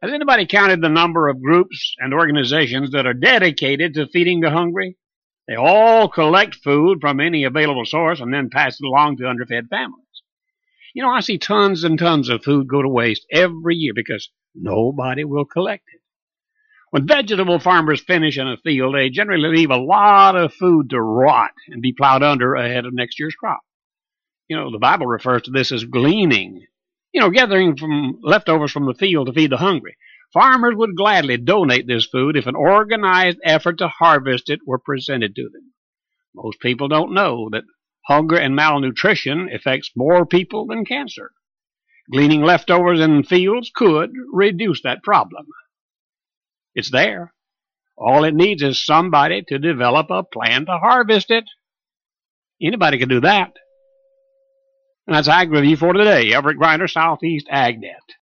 Has anybody counted the number of groups and organizations that are dedicated to feeding the hungry? They all collect food from any available source and then pass it along to underfed families. I see tons and tons of food go to waste every year because nobody will collect it. When vegetable farmers finish in a field, they generally leave a lot of food to rot and be plowed under ahead of next year's crop. The Bible refers to this as gleaning, gathering from leftovers from the field to feed the hungry. Farmers would gladly donate this food if an organized effort to harvest it were presented to them. Most people don't know that hunger and malnutrition affects more people than cancer. Gleaning leftovers in fields could reduce that problem. It's there. All it needs is somebody to develop a plan to harvest it. Anybody can do that. And that's Ag Review for today. Everett Griner, Southeast AgNet.